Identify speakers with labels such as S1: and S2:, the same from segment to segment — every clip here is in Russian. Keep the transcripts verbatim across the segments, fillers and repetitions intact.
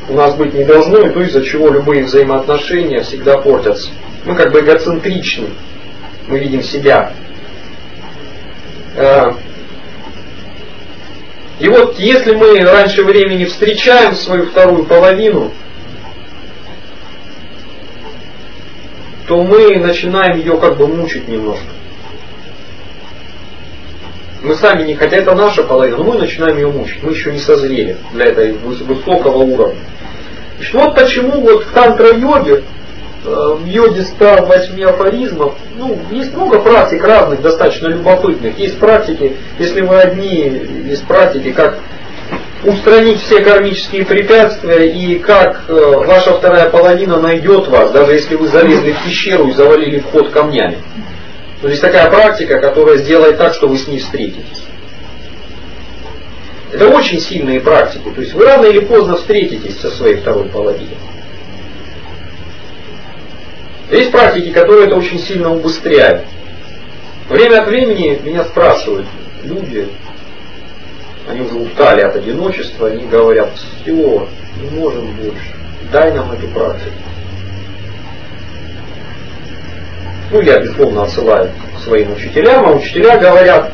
S1: у нас быть не должно, и то, из-за чего любые взаимоотношения всегда портятся. Мы как бы эгоцентричны, мы видим себя. И вот если мы раньше времени встречаем свою вторую половину, то мы начинаем ее как бы мучить немножко. Мы сами не, хотя это наша половина, но мы начинаем ее мучить. Мы еще не созрели для этой высокого уровня. Значит, вот почему вот в тантра-йоге, в йоге ста восьми афоризмов, ну, есть много практик разных, достаточно любопытных. Есть практики, если вы одни из практики, как устранить все кармические препятствия и как э, ваша вторая половина найдет вас, даже если вы залезли в пещеру и завалили вход камнями. То есть такая практика, которая сделает так, что вы с ней встретитесь. Это очень сильные практики. То есть вы рано или поздно встретитесь со своей второй половиной. Есть практики, которые это очень сильно убыстряют. Время от времени меня спрашивают люди, они уже устали от одиночества, они говорят: все, не можем больше, дай нам эту практику. Ну, я, безусловно, отсылаю к своим учителям, а учителя говорят: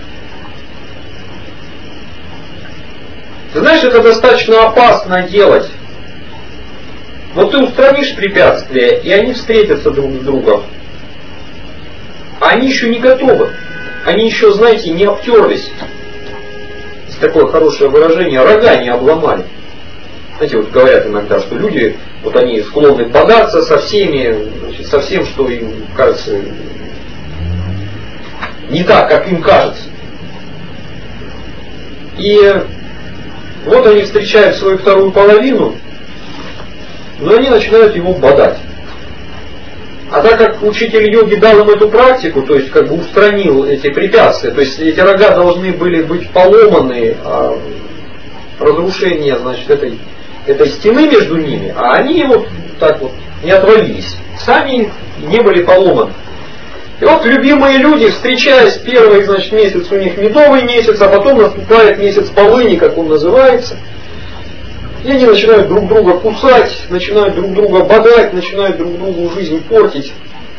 S1: ты знаешь, это достаточно опасно делать. Вот ты устранишь препятствия, и они встретятся друг с другом. А они еще не готовы. Они еще, знаете, не обтерлись. Есть такое хорошее выражение: рога не обломали. Знаете, вот говорят иногда, что люди, вот они склонны бодаться со всеми, значит, со всем, что им кажется не так, как им кажется. И вот они встречают свою вторую половину, но они начинают его бодать. А так как учитель йоги дал им эту практику, то есть как бы устранил эти препятствия, то есть эти рога должны были быть поломаны, а разрушение, значит, этой, этой стены между ними, а они вот так вот не отвалились, сами не были поломаны. И вот любимые люди, встречаясь, первый, значит, месяц у них медовый месяц, а потом наступает месяц полыни, как он называется. И они начинают друг друга кусать, начинают друг друга бодать, начинают друг другу жизнь портить.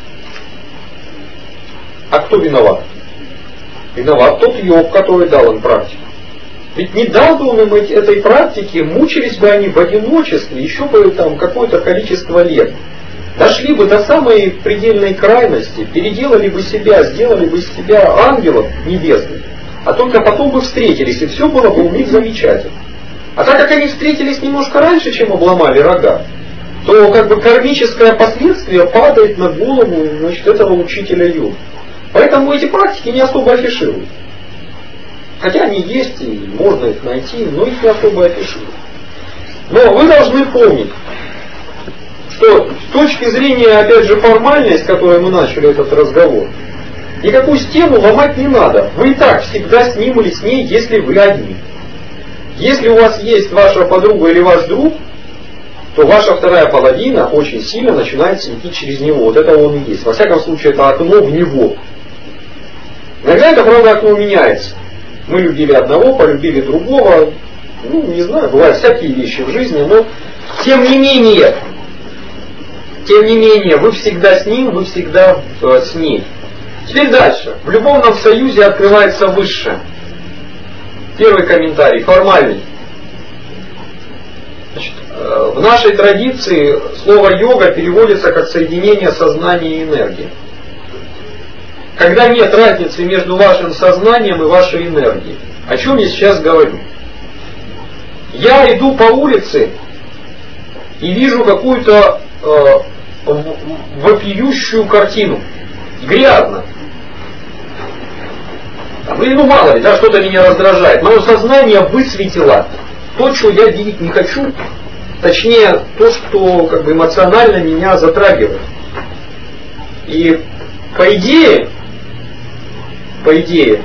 S1: А кто виноват? Виноват тот йог, который дал им практику. Ведь не дал бы он им этой практики, мучились бы они в одиночестве еще бы там какое-то количество лет. Дошли бы до самой предельной крайности, переделали бы себя, сделали бы из себя ангелов небесных, а только потом бы встретились, и все было бы у них замечательно. А так как они встретились немножко раньше, чем обломали рога, то как бы кармическое последствие падает на голову, значит, этого учителя йоги. Поэтому эти практики не особо афишируют. Хотя они есть, и можно их найти, но их не особо афишируют. Но вы должны помнить, что с точки зрения, опять же, формальности, с которой мы начали этот разговор, никакую стену ломать не надо. Вы и так всегда с ним или с ней, если вы одни. Если у вас есть ваша подруга или ваш друг, то ваша вторая половина очень сильно начинает светить через него. Вот это он и есть. Во всяком случае, это окно в него. Иногда это, правда, окно меняется. Мы любили одного, полюбили другого. Ну, не знаю, бывают всякие вещи в жизни, но тем не менее, тем не менее, вы всегда с ним, вы всегда э, с ней. Теперь дальше. В любовном союзе открывается высшее. Первый комментарий, формальный. Значит, э, в нашей традиции слово йога переводится как соединение сознания и энергии. Когда нет разницы между вашим сознанием и вашей энергией. О чем я сейчас говорю? Я иду по улице и вижу какую-то э, вопиющую картину. Грязно. Или, ну, мало ли, да, что-то меня раздражает. Мое сознание высветило то, что я видеть не хочу. Точнее, то, что как бы эмоционально меня затрагивает. И по идее, по идее,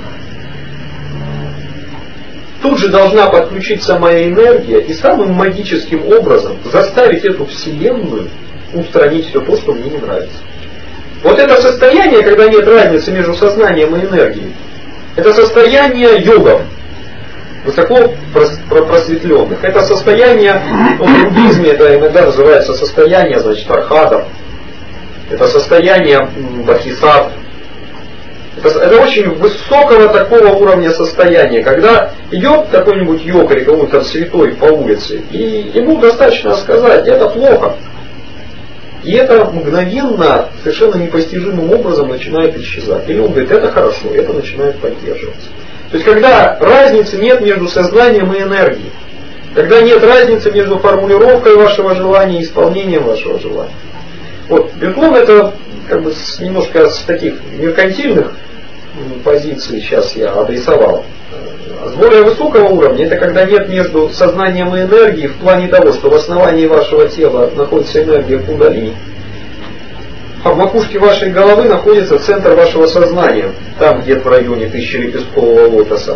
S1: тут же должна подключиться моя энергия и самым магическим образом заставить эту вселенную устранить все то, что мне не нравится. Вот это состояние, когда нет разницы между сознанием и энергией, это состояние йогов. высоко просветленных. Это состояние, ну, в буддизме это иногда называется состояние, значит, архатов. Это состояние бодхисаттв. Это, это очень высокого такого уровня состояния, когда идет какой-нибудь йог или какой-то святой по улице, и ему достаточно сказать, это плохо. И это мгновенно, совершенно непостижимым образом начинает исчезать. Или он говорит, это хорошо, это начинает поддерживаться. То есть, когда разницы нет между сознанием и энергией, когда нет разницы между формулировкой вашего желания и исполнением вашего желания. Вот, безусловно, это как бы с, немножко с таких меркантильных позиций сейчас я адресовал. С более высокого уровня, это когда нет между сознанием и энергией в плане того, что в основании вашего тела находится энергия кундалини, а в макушке вашей головы находится центр вашего сознания, там где-то в районе тысячелепесткового лотоса.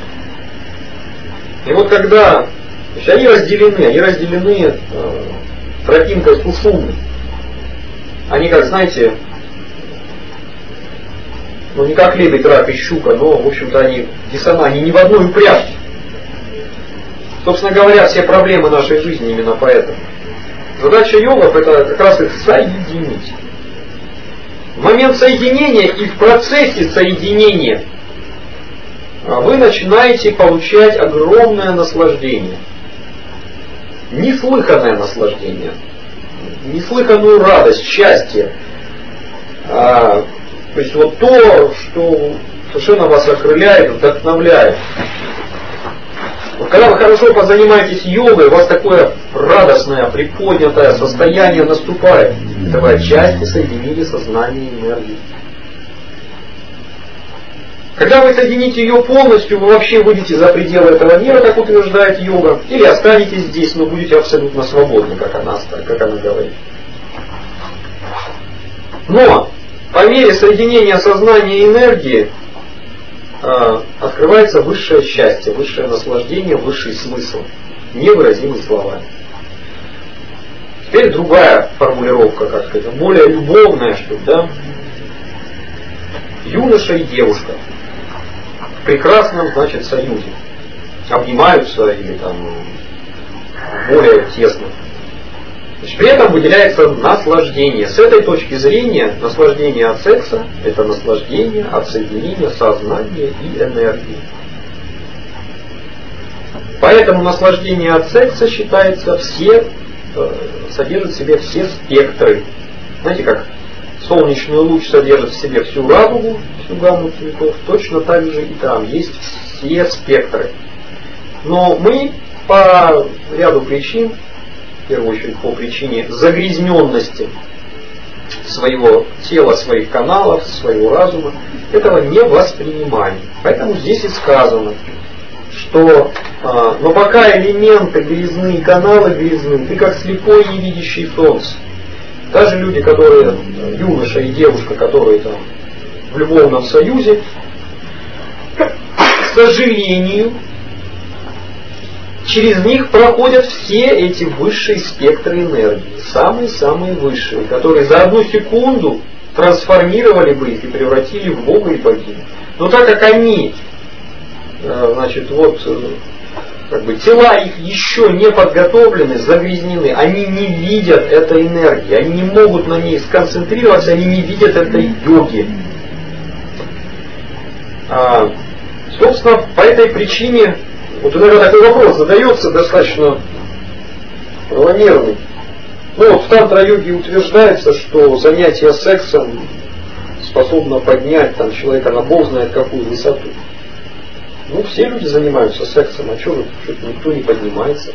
S1: И вот когда, то есть они разделены, они разделены э, тропинкой сушумы. Они, как знаете, ну не как лебедь, рак и щука, но в общем-то они диссонансы, они не в одной упряжке. Собственно говоря, все проблемы нашей жизни именно поэтому. Задача йогов это как раз их соединить. В момент соединения и в процессе соединения вы начинаете получать огромное наслаждение. Неслыханное наслаждение. Неслыханную радость, счастье. А, то есть вот то, что совершенно вас окрыляет, вдохновляет. Вот когда вы хорошо позанимаетесь йогой, у вас такое радостное, приподнятое состояние наступает. Это вы отчасти соединили сознание и энергию. Когда вы соедините ее полностью, вы вообще выйдете за пределы этого мира, как утверждает йога, или останетесь здесь, но будете абсолютно свободны, как она, как она говорит. Но по мере соединения сознания и энергии э, открывается высшее счастье, высшее наслаждение, высший смысл, невыразимый словами. Теперь другая формулировка, как сказать, более любовная, что ли, да? Юноша и девушка в прекрасном, значит, союзе. Обнимаются или там более тесно. Значит, при этом выделяется наслаждение. С этой точки зрения наслаждение от секса – это наслаждение от соединения сознания и энергии. Поэтому наслаждение от секса считается все, содержит в себе все спектры. Знаете, как солнечный луч содержит в себе всю радугу, всю гамму цветов, точно так же и там есть все спектры. Но мы по ряду причин, в первую очередь по причине загрязненности своего тела, своих каналов, своего разума, этого не воспринимаем. Поэтому здесь и сказано, что а, но пока элементы грязны, каналы грязны, ты как слепой, не видящий солнце. Даже люди, которые, юноша и девушка, которые там в любовном союзе, к сожалению, через них проходят все эти высшие спектры энергии, самые-самые высшие, которые за одну секунду трансформировали бы их и превратили в Бога и богиню. Но так как они, значит, вот, как бы тела их еще не подготовлены, загрязнены, они не видят этой энергии, они не могут на ней сконцентрироваться, они не видят этой йоги. А, собственно, по этой причине, вот иногда такой вопрос задается достаточно правомерный. Ну вот в тантра-йоге утверждается, что занятие сексом способно поднять там, человека на бог знает какую высоту. Ну, все люди занимаются сексом, а что же, что-то никто не поднимается.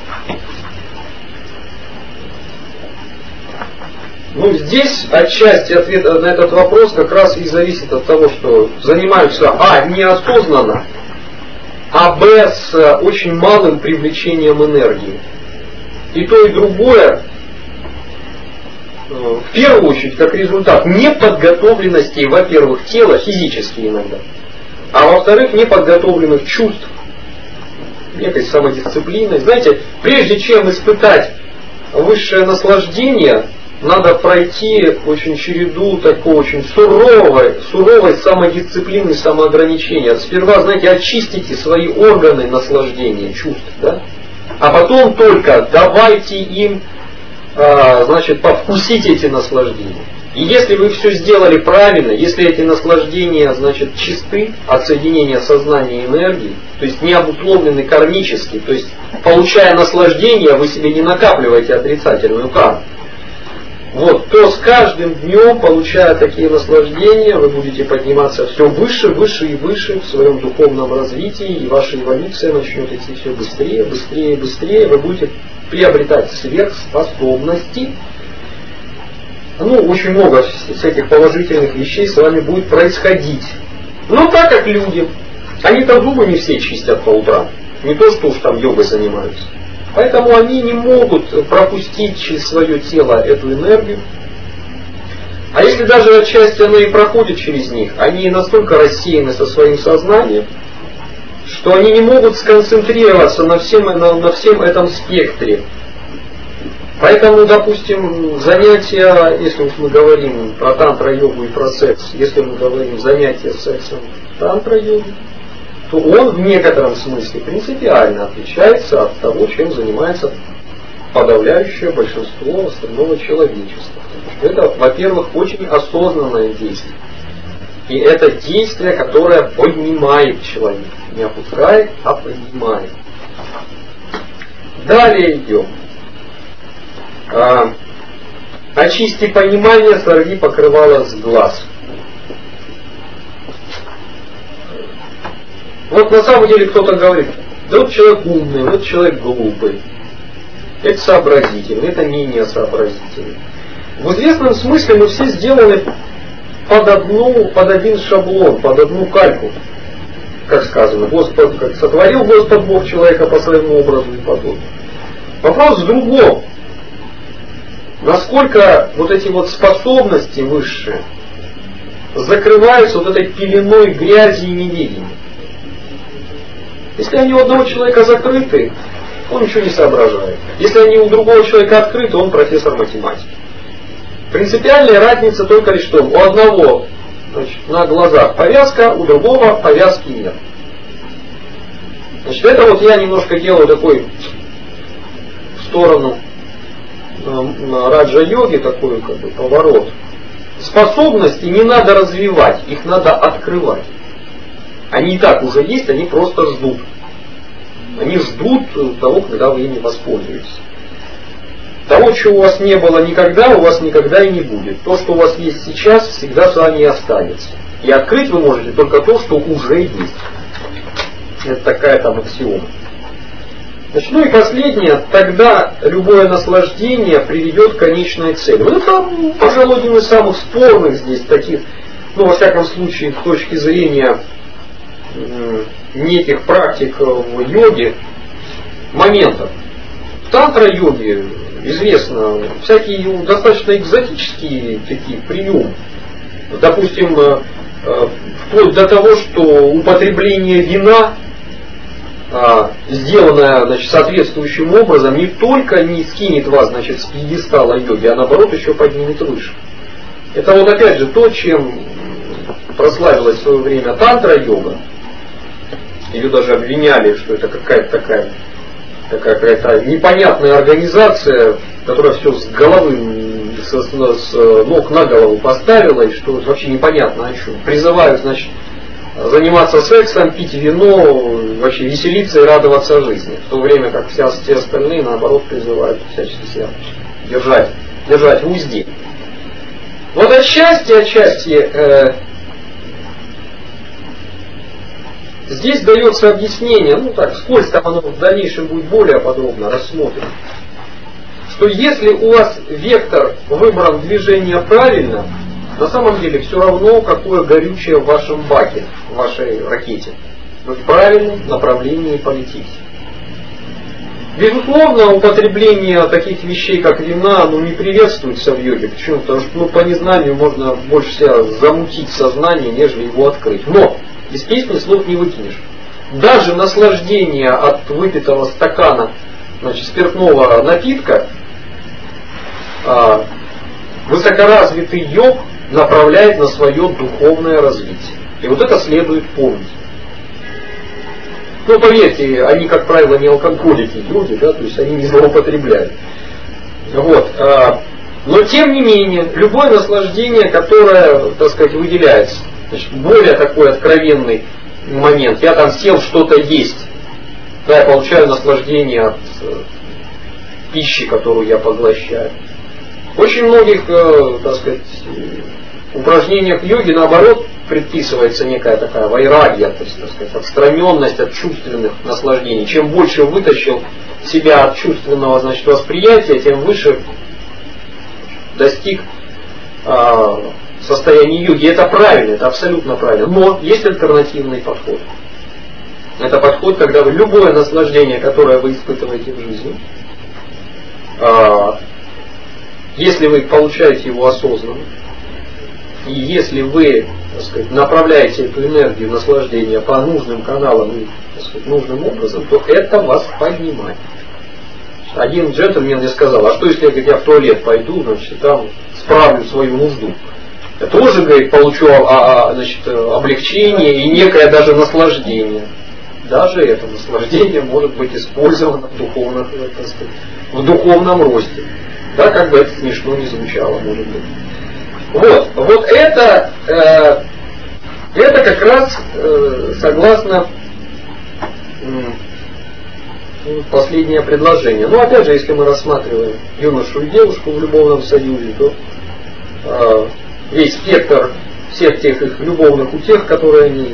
S1: Ну, здесь отчасти ответ на этот вопрос как раз и зависит от того, что занимаются, а, неосознанно, а, б, с очень малым привлечением энергии. И то, и другое, в первую очередь, как результат неподготовленности, во-первых, тела, физически иногда, а во-вторых, неподготовленных чувств, некой самодисциплины. Знаете, прежде чем испытать высшее наслаждение, надо пройти очень череду такой очень суровой, суровой самодисциплины, самоограничения. Сперва, знаете, очистите свои органы наслаждения, чувств, да? А потом только давайте им, а, значит, повкусить эти наслаждения. И если вы все сделали правильно, если эти наслаждения, значит, чисты от соединения сознания и энергии, то есть не обусловлены кармически, то есть получая наслаждение, вы себе не накапливаете отрицательную карму. Вот, то с каждым днем, получая такие наслаждения, вы будете подниматься все выше, выше и выше в своем духовном развитии, и ваша эволюция начнет идти все быстрее, быстрее, быстрее, вы будете приобретать сверхспособности. Ну, очень много всяких положительных вещей с вами будет происходить. Но так как люди, они-то зубы не все чистят по утрам, не то что уж там йогой занимаются. Поэтому они не могут пропустить через свое тело эту энергию. А если даже отчасти она и проходит через них, они настолько рассеяны со своим сознанием, что они не могут сконцентрироваться на всем, на, на всем этом спектре. Поэтому, допустим, занятия, если уж мы говорим про тантра-йогу и про секс, если мы говорим занятия сексом в тантра-йоге, то он в некотором смысле принципиально отличается от того, чем занимается подавляющее большинство остального человечества. Это, во-первых, очень осознанное действие. И это действие, которое поднимает человека. Не опускает, а поднимает. Далее идем. А, очисти понимание, сорви покрывало с глаз. Вот на самом деле кто-то говорит, да вот человек умный, вот человек глупый. Это сообразительный, это менее сообразительный. В известном смысле мы все сделаны под, одну, под один шаблон, под одну кальку. Как сказано, Господь, как сотворил Господь Бог человека по своему образу и подобию. Вопрос в другом. Насколько вот эти вот способности высшие закрываются вот этой пеленой грязи и неведения. Если они у одного человека закрыты, он ничего не соображает. Если они у другого человека открыты, он профессор математики. Принципиальная разница только лишь в том, у одного, значит, на глазах повязка, у другого повязки нет. Значит, это вот я немножко делаю такой в сторону раджа-йоги, такой как бы поворот. Способности не надо развивать, их надо открывать. Они и так уже есть, они просто ждут. Они ждут того, когда вы ими воспользуетесь. Того, чего у вас не было никогда, у вас никогда и не будет. То, что у вас есть сейчас, всегда с вами и останется. И открыть вы можете только то, что уже есть. Это такая там аксиома. Значит, ну и последнее, тогда любое наслаждение приведет к конечной цели. Вот это, пожалуй, один из самых спорных здесь таких, ну, во всяком случае, с точки зрения э, неких практик в йоге, моментов. В тантра-йоге известно всякие достаточно экзотические такие приемы. Допустим, э, э, вплоть до того, что употребление вина, сделанная, значит, соответствующим образом, не только не скинет вас, значит, с пьедестала йоги, а наоборот еще поднимет выше. Это вот опять же то, чем прославилась в свое время тантра-йога. Ее даже обвиняли, что это какая-то такая, такая какая-то непонятная организация, которая все с головы, с, с ног на голову поставила, и что вообще непонятно о чем. Призывают, значит, заниматься сексом, пить вино, вообще веселиться и радоваться жизни. В то время как все, все остальные, наоборот, призывают всячески себя держать, держать в узде. Вот отчасти, отчасти э, здесь дается объяснение, ну так, скользко оно в дальнейшем будет более подробно рассмотрено, что если у вас вектор выбран движения правильно, на самом деле все равно, какое горючее в вашем баке, в вашей ракете. Вы в правильном направлении полетите. Безусловно, употребление таких вещей, как вина, оно не приветствуется в йоге. Почему? Потому что, ну, по незнанию можно больше себя замутить сознание, нежели его открыть. Но из песни слов не выкинешь. Даже наслаждение от выпитого стакана, значит, спиртного напитка, высокоразвитый йог направляет на свое духовное развитие. И вот это следует помнить. Ну, поверьте, они, как правило, не алкоголики, люди, да, то есть они не злоупотребляют. Вот. Но, тем не менее, любое наслаждение, которое, так сказать, выделяется, значит, более такой откровенный момент, я там сел что-то есть, да, я получаю наслаждение от пищи, которую я поглощаю. В очень многих, так сказать, упражнениях йоги, наоборот, предписывается некая такая вайрагья, то есть, так сказать, отстраненность от чувственных наслаждений. Чем больше вытащил себя от чувственного, значит, восприятия, тем выше достиг а, состояния йоги. Это правильно, это абсолютно правильно. Но есть альтернативный подход. Это подход, когда вы любое наслаждение, которое вы испытываете в жизни, а, если вы получаете его осознанно, и если вы, так сказать, направляете эту энергию наслаждения по нужным каналам и, так сказать, нужным образом, то это вас поднимает. Один джентльмен мне сказал, а что если я, говорит, я в туалет пойду, значит, там справлю свою нужду. Я тоже, говорит, получу а, а, значит, облегчение и некое даже наслаждение. Даже это наслаждение может быть использовано в, духовных, так сказать, в духовном росте. Да, как бы это смешно не звучало, может быть. Вот, вот это, э, это как раз э, согласно э, последнее предложение. Но опять же, если мы рассматриваем юношу и девушку в любовном союзе, то э, весь спектр всех тех их любовных утех, которые они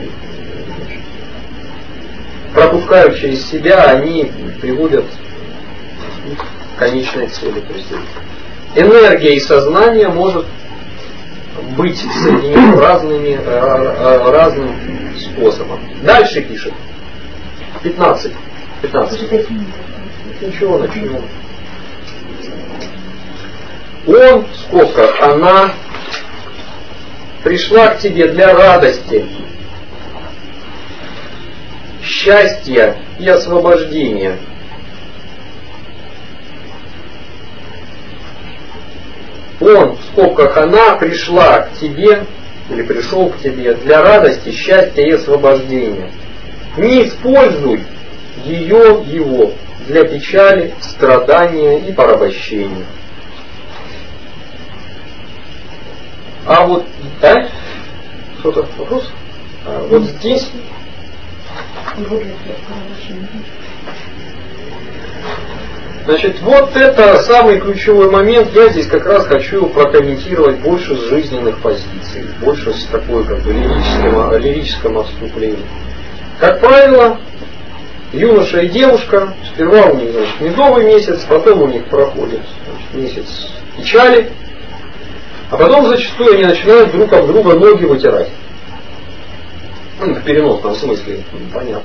S1: пропускают через себя, они приводят к конечной цели. То есть энергия и сознание может быть соединены разными, разным способом. Дальше пишет. пятнадцать. пятнадцать. Ничего, начнем. Он, в скобках, она пришла к тебе для радости, счастья и освобождения. Он, в скобках, она пришла к тебе, или пришел к тебе для радости, счастья и освобождения. Не используй ее, его, для печали, страдания и порабощения. А вот, да? Что-то вопрос? А вот здесь... Значит, вот это самый ключевой момент. Я здесь как раз хочу прокомментировать больше с жизненных позиций, больше с такой как бы лирическом, лирическом отступлении. Как правило, юноша и девушка, сперва у них, значит, медовый месяц, потом у них проходит, значит, месяц печали, а потом зачастую они начинают друг об друга ноги вытирать. Ну, в переносном смысле, понятно.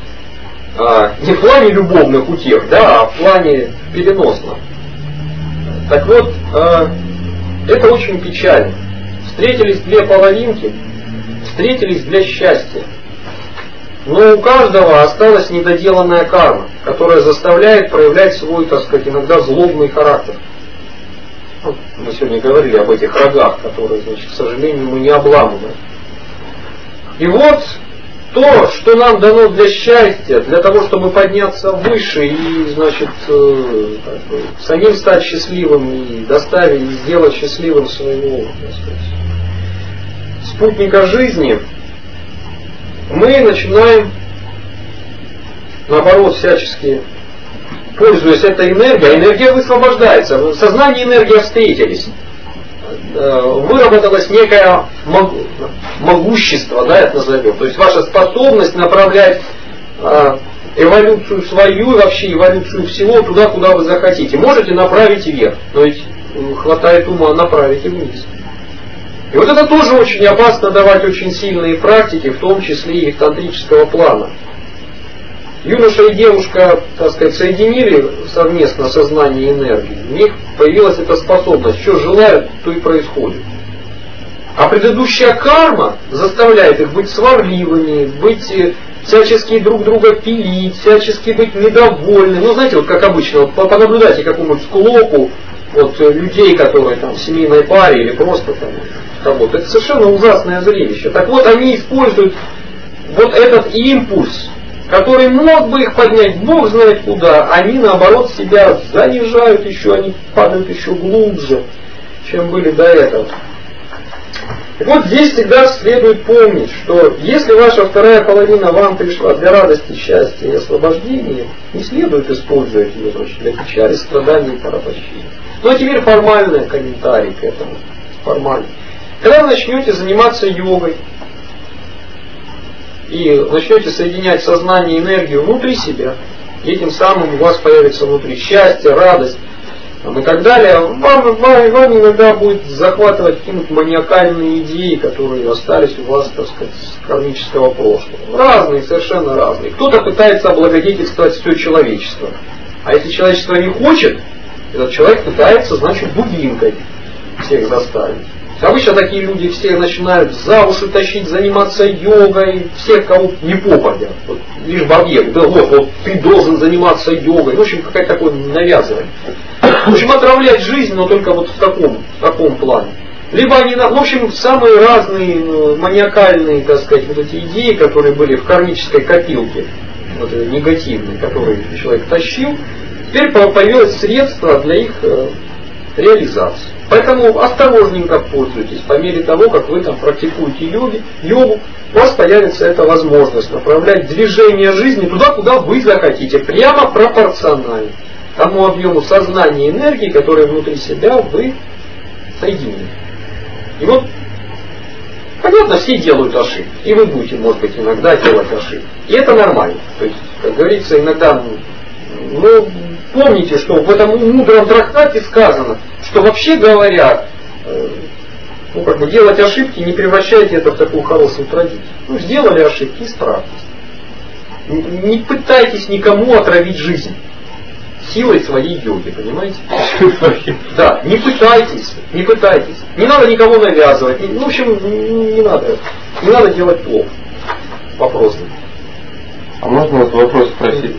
S1: А, не в плане любовных утех, да, а в плане переносном. Так вот, а, это очень печально. Встретились две половинки, встретились для счастья. Но у каждого осталась недоделанная карма, которая заставляет проявлять свой, так сказать, иногда злобный характер. Вот, мы сегодня говорили об этих рогах, которые, значит, к сожалению, мы не обламываем. И вот то, что нам дано для счастья, для того, чтобы подняться выше и, значит, э, как бы, самим стать счастливым и доставить, и сделать счастливым своего, так сказать, спутника жизни, мы начинаем, наоборот, всячески, пользуясь этой энергией, энергия высвобождается, сознание и энергия встретились. Выработалось некое могущество, да, это назовем. То есть ваша способность направлять эволюцию свою и вообще эволюцию всего туда, куда вы захотите. Можете направить вверх, но ведь хватает ума направить и вниз. И вот это тоже очень опасно давать очень сильные практики, в том числе и тантрического плана. Юноша и девушка, так сказать, соединили совместно сознание и энергию. У них появилась эта способность. Что желают, то и происходит. А предыдущая карма заставляет их быть сварливыми, быть всячески друг друга пилить, всячески быть недовольны. Ну, знаете, вот как обычно, вот понаблюдайте какому-нибудь склоку, вот, людей, которые там в семейной паре или просто там работают. Это совершенно ужасное зрелище. Так вот, они используют вот этот импульс, который мог бы их поднять, Бог знает куда, они наоборот себя занижают еще, они падают еще глубже, чем были до этого. И вот здесь всегда следует помнить, что если ваша вторая половина вам пришла для радости, счастья и освобождения, не следует использовать ее для печали, страданий и порабощения. Ну а теперь формальный комментарий к этому. Формальный. Когда вы начнете заниматься йогой и начнете соединять сознание и энергию внутри себя, и этим самым у вас появится внутри счастье, радость там, и так далее, вам, вам, вам иногда будет захватывать какие-нибудь маниакальные идеи, которые остались у вас, так сказать, с кармического прошлого. Разные, совершенно разные. Кто-то пытается облагодетельствовать все человечество. А если человечество не хочет, этот человек пытается, значит, дубинкой всех заставить. Обычно такие люди все начинают за уши тащить, заниматься йогой, всех, кого не попадя. Вот, лишь в объект. Да, вот, вот ты должен заниматься йогой. В общем, какая-то такое навязывание. В общем, отравлять жизнь, но только вот в таком, в таком плане. Либо они, в общем, самые разные маниакальные, так сказать, вот эти идеи, которые были в кармической копилке, вот, негативные, которые человек тащил, теперь появилось средство для их реализации. Поэтому осторожненько пользуйтесь. По мере того, как вы там практикуете йоги, йогу, у вас появится эта возможность направлять движение жизни туда, куда вы захотите, прямо пропорционально тому объему сознания и энергии, который внутри себя вы соединили. И вот, понятно, все делают ошибки. И вы будете, может быть, иногда делать ошибки. И это нормально. То есть, как говорится, иногда, ну, помните, что в этом мудром трактате сказано, что вообще говоря, э, ну, как бы делать ошибки, не превращайте это в такую хорошую традицию. Ну, сделали ошибки, исправьтесь. Не пытайтесь никому отравить жизнь силой своей йоги, понимаете? Да, не пытайтесь, не пытайтесь. Не надо никого навязывать. Ну, в общем, не надо. Не надо делать плохо. Вопрос.
S2: А можно вот вопрос спросить?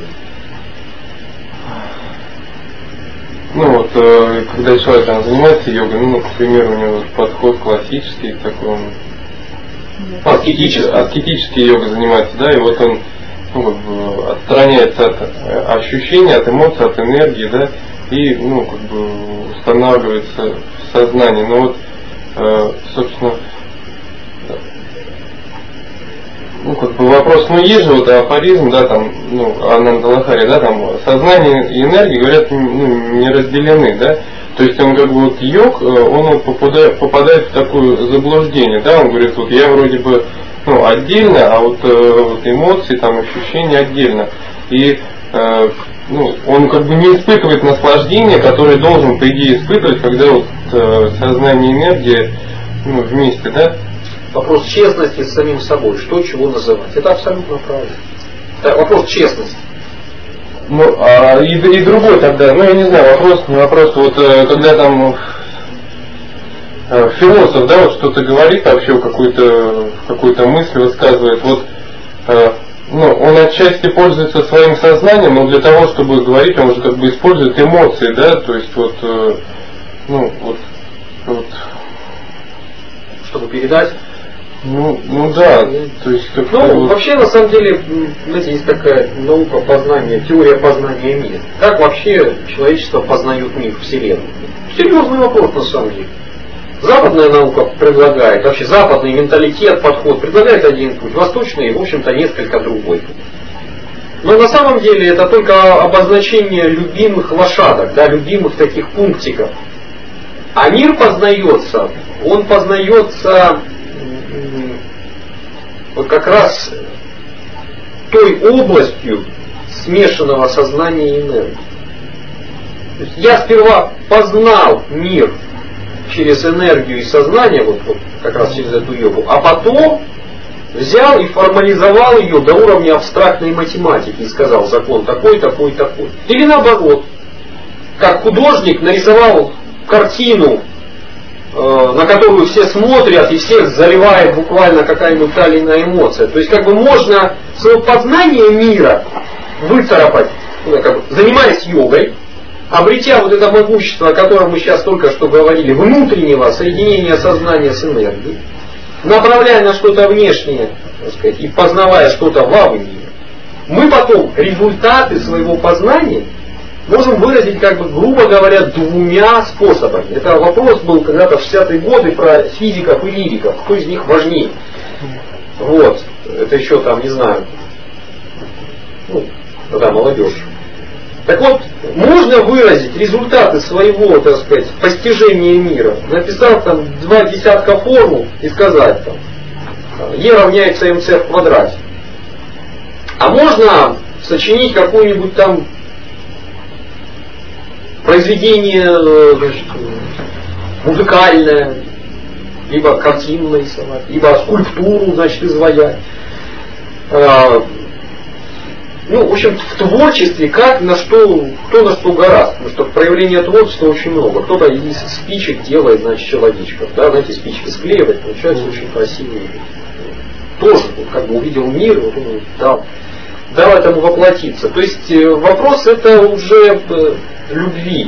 S2: Ну вот, э, когда человек там, занимается йогой, ну, к примеру, у него подход классический, такой, аскетический, аскетический йога занимается, да, и вот он, ну, как бы отстраняется от ощущений, от эмоций, от энергии, да, и, ну, как бы устанавливается в сознании. Но вот, э, собственно, ну, как бы вопрос, ну, есть же вот афоризм, да, там, ну, Ананда Лахари, да, там, сознание и энергия, говорят, ну, не разделены, да, то есть он, как бы, вот, йог, он вот попадает, попадает в такое заблуждение, да, он говорит, вот, я вроде бы, ну, отдельно, а вот, вот эмоции, там, ощущения отдельно, и, э, ну, он, как бы, не испытывает наслаждение, которое должен, по идее, испытывать, когда вот э, сознание и энергия, ну, вместе, да.
S1: Вопрос честности с самим собой, что чего называть. Это абсолютно правильно. Это вопрос честности.
S2: Ну, а и, и другой тогда, ну я не знаю, вопрос, не вопрос, вот когда там э, философ, да, вот что-то говорит вообще, какую-то какую-то мысль высказывает, вот э, ну, он отчасти пользуется своим сознанием, но для того, чтобы говорить, он уже как бы использует эмоции, да, то есть вот, э, ну, вот, вот.
S1: Чтобы передать.
S2: Ну, ну да, то есть как
S1: ну,
S2: вот...
S1: вообще на самом деле, знаете, есть такая наука познания, теория познания мира. Как вообще человечество познает мир, Вселенную? Серьезный вопрос на самом деле. Западная наука предлагает, вообще западный менталитет, подход предлагает один путь, восточный, в общем-то, несколько другой путь. Но на самом деле это только обозначение любимых лошадок, да, любимых таких пунктиков. А мир познается, он познается вот как раз той областью смешанного сознания и энергии. То есть я сперва познал мир через энергию и сознание, вот, вот как раз через эту йогу, а потом взял и формализовал ее до уровня абстрактной математики и сказал закон такой, такой, такой. Или наоборот, как художник нарисовал картину, на которую все смотрят и всех заливает буквально какая-нибудь та или иная эмоция. То есть как бы можно свое познание мира выцарапать, ну, как бы, занимаясь йогой, обретя вот это могущество, о котором мы сейчас только что говорили, внутреннего соединения сознания с энергией, направляя на что-то внешнее, так сказать, и познавая что-то вовне, мы потом результаты своего познания можем выразить, как бы, грубо говоря, двумя способами. Это вопрос был когда-то в шестидесятые годы про физиков и лириков, кто из них важнее. Вот, это еще там, не знаю, ну, да, молодежь. Так вот, можно выразить результаты своего, так сказать, постижения мира, написав там два десятка формул и сказать там, Е равняется МЦ в квадрате. А можно сочинить какую-нибудь там произведение, значит, музыкальное, либо картину нарисовать, либо скульптуру, значит, изваять. Ну, в общем, в творчестве как на что, кто на что гораст, потому что проявления творчества очень много. Кто-то из спичек делает, значит, человечков, да, знаете, спички склеивать, получается очень красивые. Тоже, вот, как бы увидел мир, вот он дал, дал этому воплотиться. То есть вопрос это уже любви,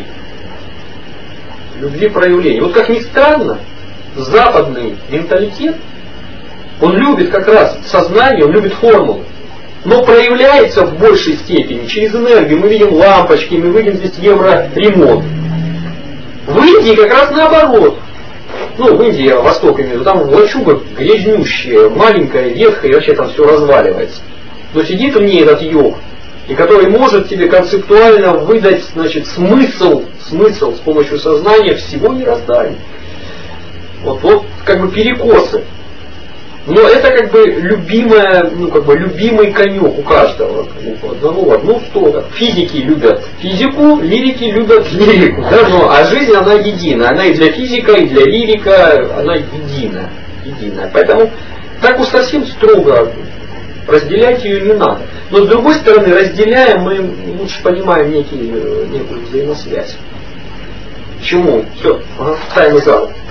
S1: любви проявления. Вот как ни странно, западный менталитет, он любит как раз сознание, он любит формулы. Но проявляется в большей степени через энергию. Мы видим лампочки, мы видим здесь евроремонт. В Индии как раз наоборот. Ну, в Индии, Восток имею в виду, там лачуга грязнющая, маленькая, ветхая, и вообще там все разваливается. Но сидит в ней этот йог, и который может тебе концептуально выдать, значит, смысл, смысл с помощью сознания всего мироздания. Вот, вот как бы перекосы. Но это как бы любимая, ну как бы любимый конек у каждого. У одного в одну сторону. Физики любят физику, лирики любят лирику. Да? Но, а жизнь она единая. Она и для физика, и для лирика, она единая. единая. Поэтому так уж совсем строго разделять ее не надо. Но с другой стороны, разделяем, мы лучше понимаем некие, некую взаимосвязь. Почему? Все, ага, ставим зал.